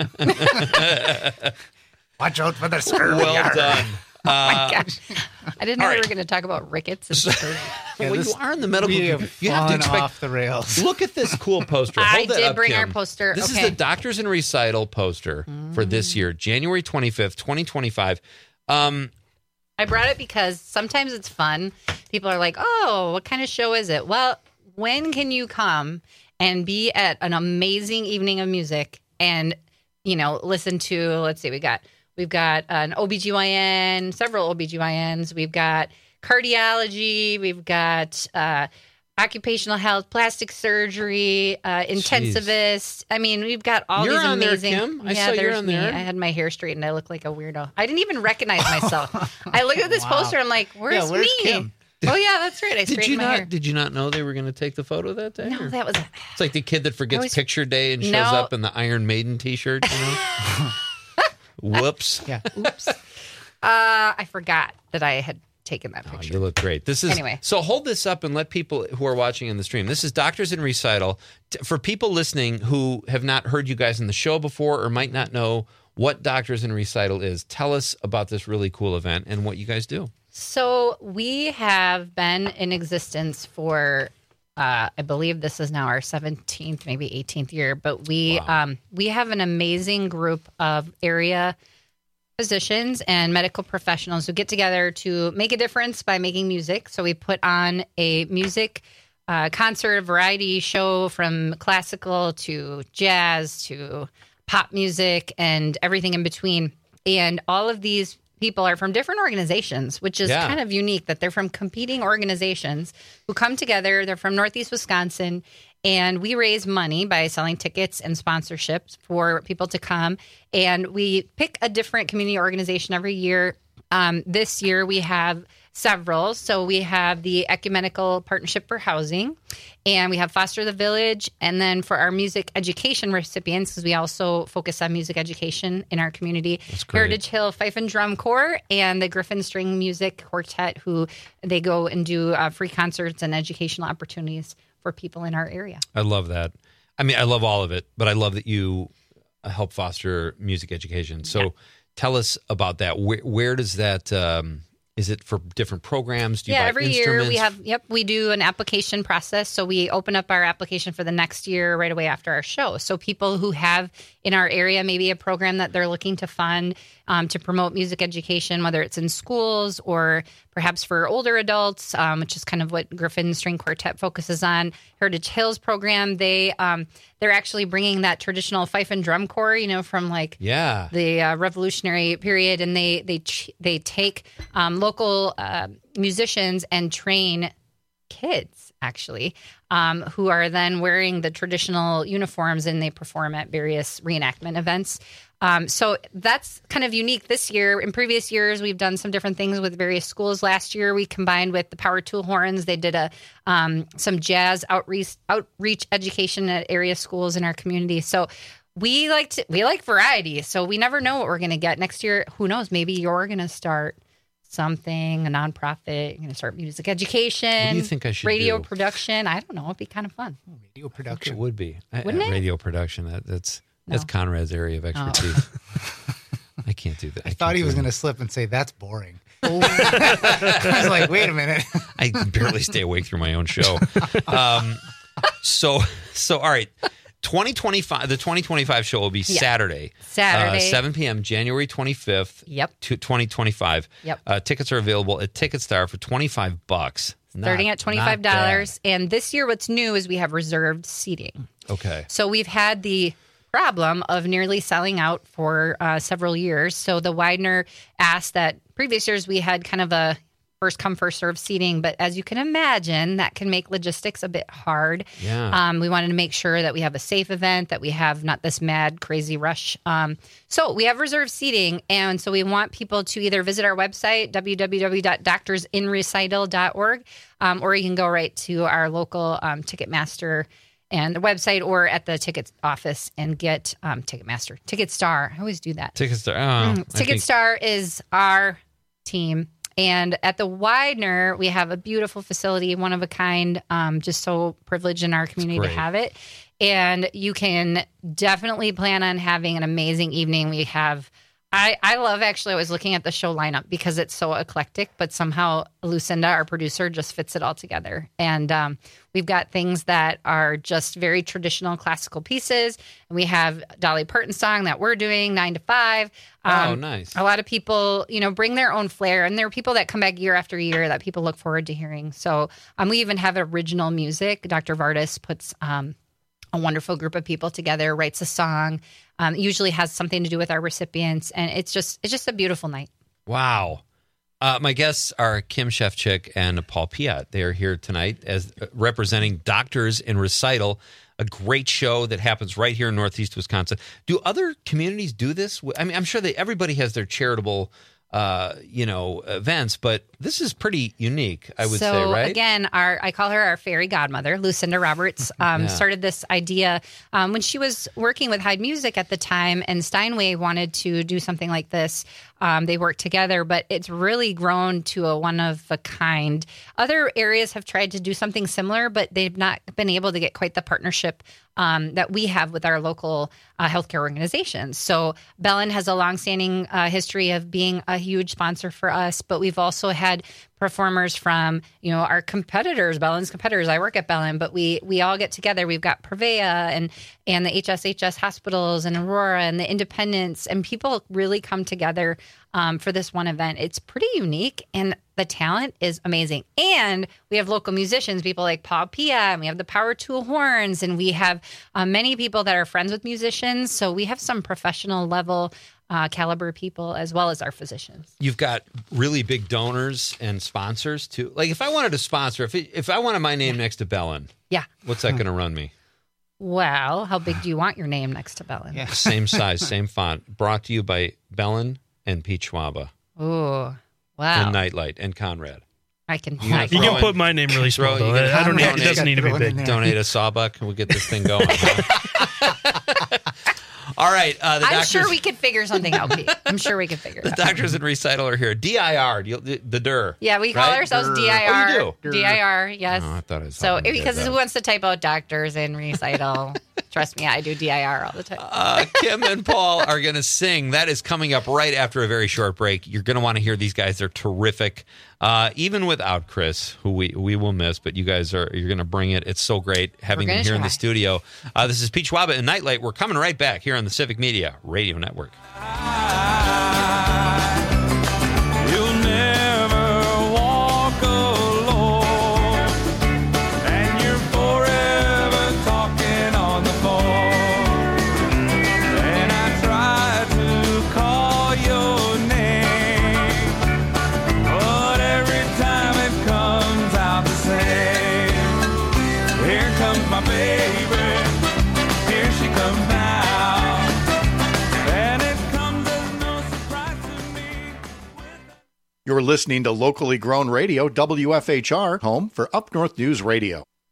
Watch out for the scurvy. Well done. Oh my gosh. I didn't know all we right. were going to talk about rickets and scurvy. Well, you are in the medical. We have You have to fallen expect. off the rails. Look at this cool poster. I Hold that did up, bring Kim. our poster. This Okay. is the Doctors in Recital poster for this year, January 25th, 2025. I brought it because sometimes it's fun. People are like, oh, what kind of show is it? Well, when can you come and be at an amazing evening of music and, listen to, let's see, we've got an OBGYN, several OBGYNs. We've got cardiology. We've got occupational health, plastic surgery, intensivist. I mean, we've got all You're these on there, amazing. Kim. I saw you're there's on me. there. I had my hair straightened. I look like a weirdo. I didn't even recognize myself. I look at this poster. I'm like, where's me? Kim? Oh yeah, that's right. I straightened my hair. Did you not know they were going to take the photo that day? No, or- that was. It's like the kid that forgets picture day and shows No. up in the Iron Maiden T-shirt. Whoops. Yeah. Oops. I forgot that I had taken that Oh, picture. you look great. This is Anyway. So hold this up and let people who are watching in the stream. This is Doctors in Recital. For people listening who have not heard you guys in the show before or might not know what Doctors in Recital is, tell us about this really cool event and what you guys do. So we have been in existence for, I believe this is now our 17th, maybe 18th year. But we have an amazing group of area physicians and medical professionals who get together to make a difference by making music. So we put on a music concert, variety show from classical to jazz to pop music and everything in between. And all of these people are from different organizations, which is kind of unique that they're from competing organizations who come together. They're from Northeast Wisconsin, and we raise money by selling tickets and sponsorships for people to come. And we pick a different community organization every year. This year we have several. So we have the Ecumenical Partnership for Housing, and we have Foster the Village. And then for our music education recipients, because we also focus on music education in our community, Heritage Hill Fife and Drum Corps and the Griffin String Music Quartet, who they go and do free concerts and educational opportunities for people in our area. I love that. I mean, I love all of it, but I love that you help foster music education. So tell us about that. Where does that... is it for different programs? Do you buy every year instruments? we do an application process. So we open up our application for the next year right away after our show. So people who have in our area maybe a program that they're looking to fund to promote music education, whether it's in schools or perhaps for older adults, which is kind of what Griffin String Quartet focuses on. Heritage Hills program, they're actually bringing that traditional fife and drum corps, from like the Revolutionary period, and they take local musicians and train kids actually who are then wearing the traditional uniforms, and they perform at various reenactment events. So that's kind of unique this year. In previous years, we've done some different things with various schools. Last year, we combined with the Power Tool Horns. They did some jazz outreach education at area schools in our community. So we like variety. So we never know what we're going to get next year. Who knows? Maybe you're going to start something, a nonprofit. You're going to start music education. What do you think I should radio do? production. I don't know. It'd be kind of fun. Radio production. It would be. Wouldn't it? Radio production. That's Conrad's area of expertise. I can't do that. I thought he was going to slip and say, that's boring. I was like, wait a minute. I barely stay awake through my own show. So all right. 2025. The 2025 show will be Saturday. 7 p.m. January 25th. Yep. 2025. Yep. Tickets are available at Ticketstar for $25. Starting at $25. And this year, what's new is we have reserved seating. Okay. So we've had the problem of nearly selling out for several years. So the Widener asked that previous years we had kind of a first come, first serve seating. But as you can imagine, that can make logistics a bit hard. Yeah. We wanted to make sure that we have a safe event, that we have not this mad, crazy rush. So we have reserved seating. And so we want people to either visit our website, www.doctorsinrecital.org, or you can go right to our local Ticketmaster and the website, or at the ticket office and get Ticketmaster. Ticketstar. I always do that. Ticketstar. Ticketstar is our team. And at the Widener, we have a beautiful facility, one of a kind, just so privileged in our community to have it. And you can definitely plan on having an amazing evening. We have, I love, actually, I was looking at the show lineup because it's so eclectic, but somehow Lucinda, our producer, just fits it all together. And we've got things that are just very traditional classical pieces. And we have Dolly Parton song that we're doing, 9 to 5. Oh, nice. A lot of people, bring their own flair. And there are people that come back year after year that people look forward to hearing. So we even have original music. Dr. Vardis puts a wonderful group of people together, writes a song, usually has something to do with our recipients. And it's just a beautiful night. Wow. My guests are Kim Shefchik and Paul Piat. They are here tonight as representing Doctors in Recital, a great show that happens right here in Northeast Wisconsin. Do other communities do this? I mean, I'm sure everybody has their charitable events, but this is pretty unique, I would say, right? So again, I call her our fairy godmother, Lucinda Roberts, started this idea when she was working with Hyde Music at the time, and Steinway wanted to do something like this. They worked together, but it's really grown to a one of a kind. Other areas have tried to do something similar, but they've not been able to get quite the partnership that we have with our local healthcare organizations. So Bellin has a longstanding history of being a huge sponsor for us, but we've also had performers from, our competitors, Bellin's competitors. I work at Bellin, but we all get together. We've got Prevea and the HSHS hospitals and Aurora and the Independents, and people really come together for this one event. It's pretty unique, and the talent is amazing. And we have local musicians, people like Paul Pia, and we have the Power Tool Horns, and we have many people that are friends with musicians. So we have some professional level caliber people as well as our physicians. You've got really big donors and sponsors too. Like if I wanted to sponsor, if I wanted my name next to Bellin, what's that going to run me? Well, how big do you want your name next to Bellin? Yeah. Same size, same font. Brought to you by Bellin and Pete Schwaba. Ooh, wow. And Nightlight and Conrad. I can. You can put my name really small. Though. I don't. It doesn't need to be big. Donate a sawbuck, and we'll get this thing going. All right. I'm sure we could figure something out, Pete. I'm sure we could figure it out. The Doctors in Recital are here. DIR, the DIR. Yeah, we call ourselves DIR. Oh, you do? DIR, yes. Oh, I thought I saw because who wants to type out Doctors in Recital? Trust me, I do DIR all the time. Kim and Paul are going to sing. That is coming up right after a very short break. You're going to want to hear these guys. They're terrific. Even without Chris, who we will miss, but you're going to bring it. It's so great having him here in the studio. This is Pete Schwaba and Nightlight. We're coming right back here on the Civic Media Radio Network. You're listening to locally grown radio, WFHR, home for Up North News Radio.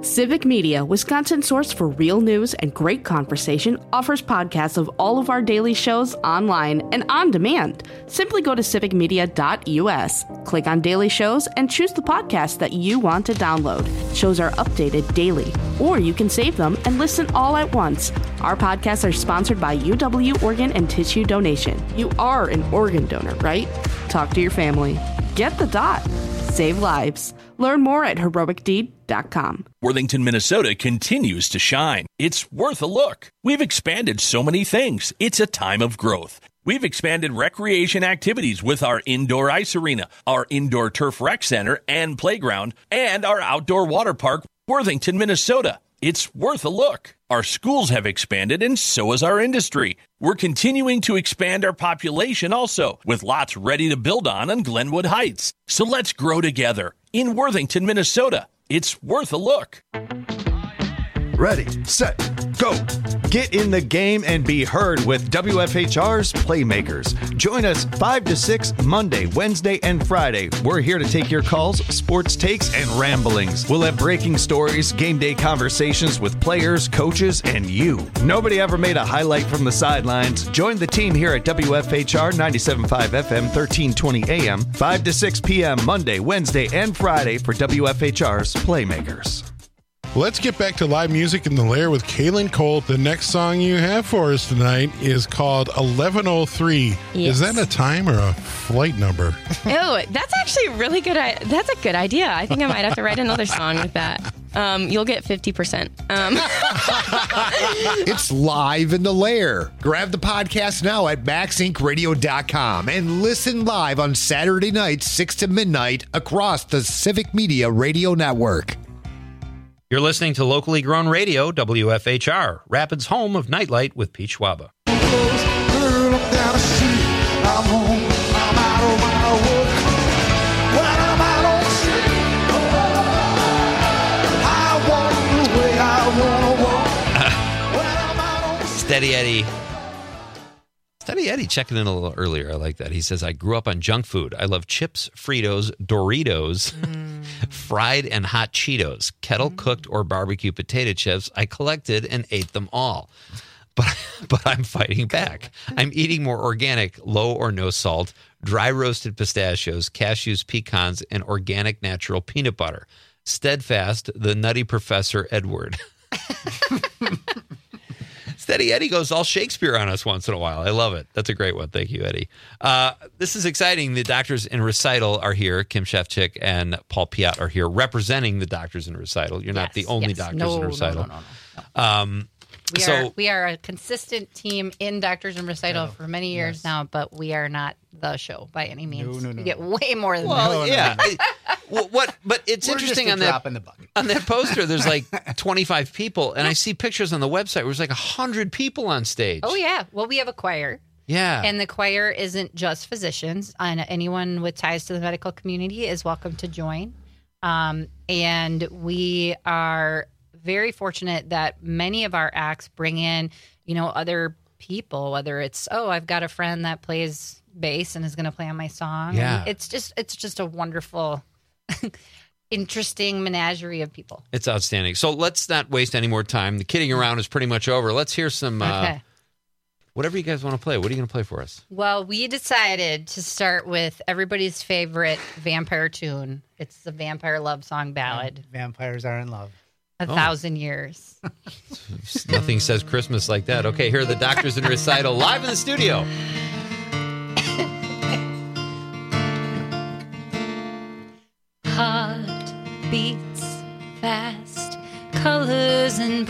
Civic Media, Wisconsin's source for real news and great conversation, offers podcasts of all of our daily shows online and on demand. Simply go to civicmedia.us, click on daily shows, and choose the podcast that you want to download. Shows are updated daily, or you can save them and listen all at once. Our podcasts are sponsored by UW Organ and Tissue Donation. You are an organ donor, right? Talk to your family. Get the dot. Save lives. Learn more at heroicdeed.com. Worthington, Minnesota continues to shine. It's worth a look. We've expanded so many things. It's a time of growth. We've expanded recreation activities with our indoor ice arena, our indoor turf rec center and playground, and our outdoor water park, Worthington, Minnesota. It's worth a look. Our schools have expanded, and so has our industry. We're continuing to expand our population also, with lots ready to build on Glenwood Heights. So let's grow together. In Worthington, Minnesota, it's worth a look. Ready, set, go. Get in the game and be heard with WFHR's Playmakers. Join us 5 to 6 Monday, Wednesday, and Friday. We're here to take your calls, sports takes, and ramblings. We'll have breaking stories, game day conversations with players, coaches, and you. Nobody ever made a highlight from the sidelines. Join the team here at WFHR 97.5 FM, 1320 AM, 5 to 6 p.m. Monday, Wednesday, and Friday for WFHR's Playmakers. Let's get back to live music in the Lair with Kaylin Colt. The next song you have for us tonight is called 1103. Yes. Is that a time or a flight number? Oh, that's actually a really good. That's a good idea. I think I might have to write another song with that. You'll get 50%. It's live in the Lair. Grab the podcast now at maxincradio.com and listen live on Saturday nights, 6 to midnight across the Civic Media Radio Network. You're listening to locally grown radio, WFHR, Rapids' home of Nightlight with Pete Schwaba. Steady Eddie. Steady Eddie checking in a little earlier. I like that. He says, I grew up on junk food. I love chips, Fritos, Doritos, fried and hot Cheetos, kettle-cooked or barbecue potato chips. I collected and ate them all. But I'm fighting back. I'm eating more organic, low or no salt, dry roasted pistachios, cashews, pecans, and organic natural peanut butter. Steadfast, the Nutty Professor Edward. Steady Eddie goes all Shakespeare on us once in a while. I love it. That's a great one. Thank you, Eddie. This is exciting. The Doctors in Recital are here. Kim Shefchick and Paul Piat are here representing the Doctors in Recital. You're not the only Doctors in Recital. No. We are a consistent team in Doctors in Recital for many years now, but we are not the show by any means. No. We get way more than Well, that. yeah. But it's We're interesting just a on drop that in the bucket. on that poster. There's like 25 people, and I see pictures on the website where there's like 100 people on stage. Oh, yeah. Well, we have a choir. Yeah. And the choir isn't just physicians. And anyone with ties to the medical community is welcome to join. And we are very fortunate that many of our acts bring in, other people, whether it's, I've got a friend that plays bass and is going to play on my song. Yeah. And it's just a wonderful, interesting menagerie of people. It's outstanding. So let's not waste any more time. The kidding around is pretty much over. Let's hear some, whatever you guys want to play. What are you going to play for us? Well, we decided to start with everybody's favorite vampire tune. It's the Vampire Love Song Ballad. Vampires are in love. 1,000 years. Nothing says Christmas like that. Okay, here are the Doctors in Recital live in the studio. Heart beats fast, colors and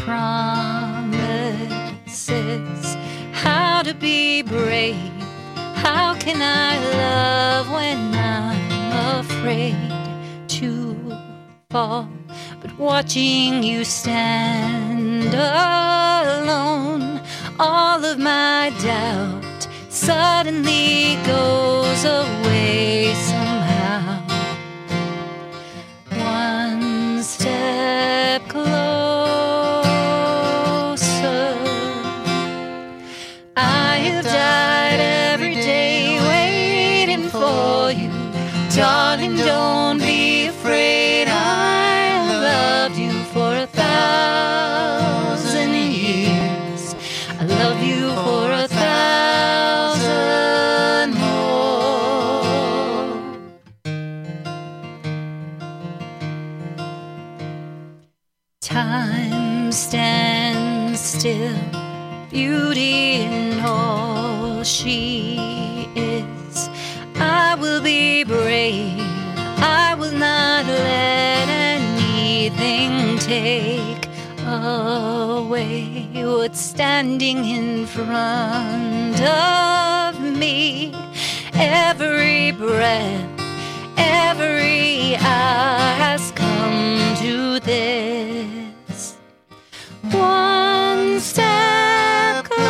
promises. How to be brave, how can I love when I'm afraid to fall? But watching you stand alone, all of my doubt suddenly goes away somehow. One step closer, I have died every day waiting for you. Darling, don't be afraid, I loved you for still beauty in all she is. I will be brave, I will not let anything take away what's standing in front of me. Every breath, every hour has come to this. One step closer.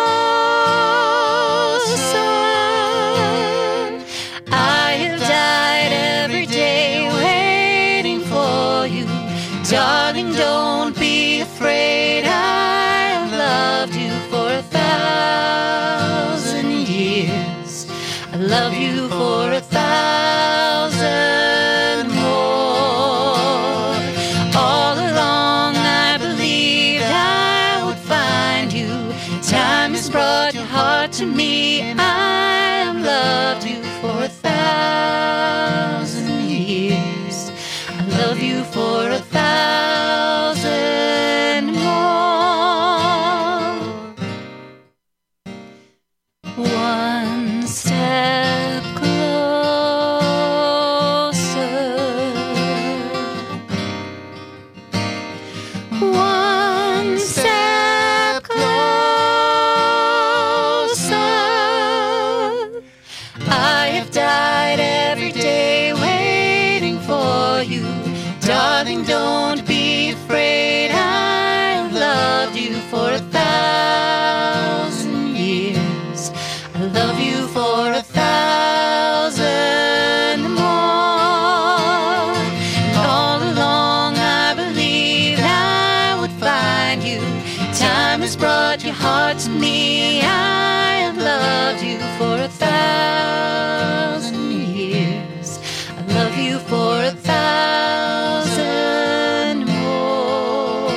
I have died every day waiting for you. Darling, don't be afraid. I have loved you for 1,000 years. I love you for 1,000 more. All along I believed I would find you. Time has brought your heart to me. I have loved you for 1,000 years. I love you for 1,000 more. One step closer. One step closer. I have died every day waiting for you. Darling, don't be afraid. I've loved you for 1,000 years. I love you for 1,000 more. And all along I believed I would find you. Time has brought your heart to me. I have loved you for 1,000 years. I love you for 1,000 more.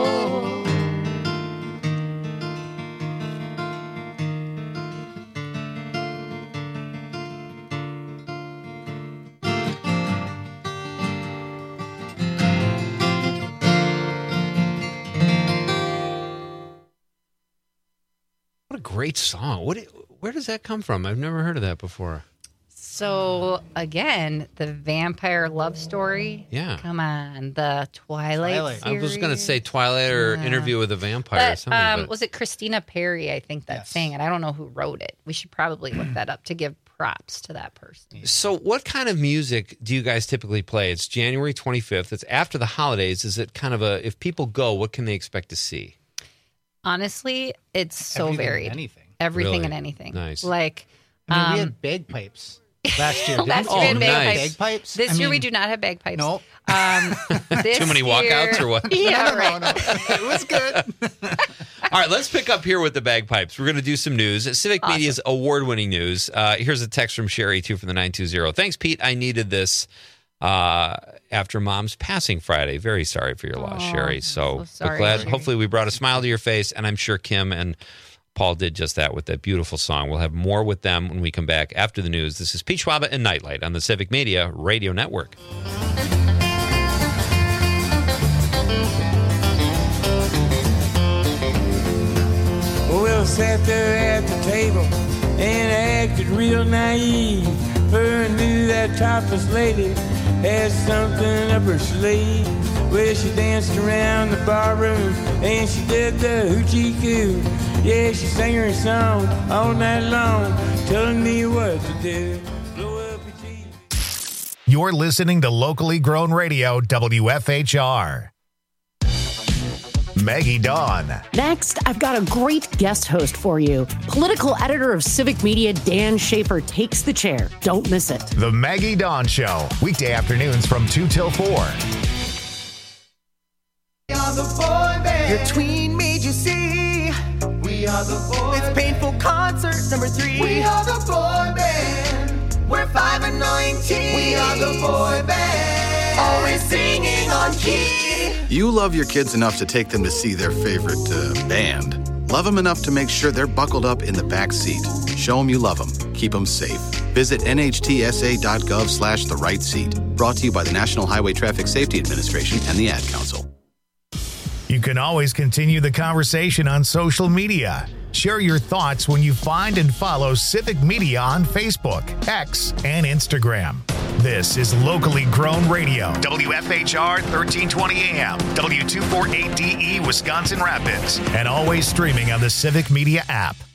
What a great song. Where does that come from? I've never heard of that before. So, again, the vampire love story. Yeah. Come on. The Twilight series. I was going to say Twilight or Interview with a Vampire or something. But was it Christina Perry, I think, that sang it? I don't know who wrote it. We should probably look that up to give props to that person. So what kind of music do you guys typically play? It's January 25th. It's after the holidays. Is it kind of if people go, what can they expect to see? Honestly, it's so Everything varied. and anything. Everything Really? and anything. Nice. Like, we had bagpipes last year. last year we had bagpipes. Bagpipes. This year we do not have bagpipes. Nope. Too many walkouts or what? Yeah, right. No. It was good. All right, let's pick up here with the bagpipes. We're going to do some news. Civic Media's award-winning news. Here's a text from Sherry, too, from the 920. Thanks, Pete. I needed this after Mom's passing Friday. Very sorry for your loss, Sherry. So sorry, but glad. Sherry. Hopefully we brought a smile to your face, and I'm sure Kim and Paul did just that with that beautiful song. We'll have more with them when we come back after the news. This is Pete Schwaba and Nightlight on the Civic Media Radio Network. Well, sat there at the table and acted real naive. Her knew that topless lady had something up her sleeve. Well, she danced around the barroom and she did the hoochie coo. Yeah, she sang her song all night long, telling me what to do. You're listening to locally grown radio WFHR. Maggie Dawn. Next, I've got a great guest host for you. Political editor of Civic Media, Dan Schaefer, takes the chair. Don't miss it. The Maggie Dawn Show, weekday afternoons from 2 till 4. We are the boy band. Your tween made you see. We are the boy band. It's Painful Concert number 3. We are the boy band. We're 5 and 19. We are the boy band. Always singing on key. You love your kids enough to take them to see their favorite band. Love them enough to make sure they're buckled up in the back seat. Show them you love them. Keep them safe. Visit nhtsa.gov/the right seat. Brought to you by the National Highway Traffic Safety Administration and the Ad Council. You can always continue the conversation on social media. Share your thoughts when you find and follow Civic Media on Facebook, X, and Instagram. This is locally grown radio. WFHR 1320 AM, W248DE Wisconsin Rapids, and always streaming on the Civic Media app.